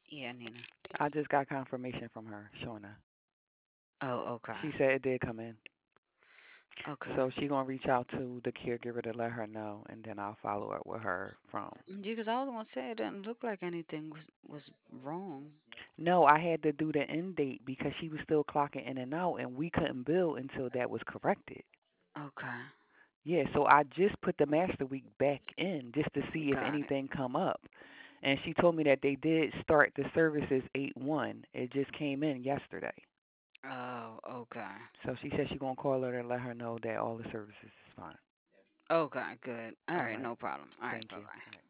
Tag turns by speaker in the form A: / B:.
A: Yeah, Nina.
B: I just got confirmation from her, Shauna.
A: Oh, okay.
B: She said it did come in.
A: Okay.
B: So she gonna reach out to the caregiver to let her know, and then I'll follow up with her from.
A: Yeah, because I was gonna say it didn't look like anything was wrong.
B: No, I had to do the end date because she was still clocking in and out, and we couldn't bill until that was corrected.
A: Okay.
B: Yeah, so I just put the master week back in just to see if
A: Got it.
B: anything come up. And she told me that they did start the services 8/1. It just came in yesterday.
A: Oh, okay.
B: So she said she gonna call her and let her know that all the services is fine.
A: Okay, good. All
B: All
A: right,
B: right.
A: no problem. All right,
B: Thank
A: bye
B: you.
A: bye.